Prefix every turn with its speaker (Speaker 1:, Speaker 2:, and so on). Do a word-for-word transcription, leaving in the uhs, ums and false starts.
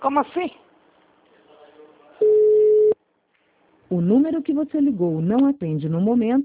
Speaker 1: Como assim?
Speaker 2: O número que você ligou não atende no momento.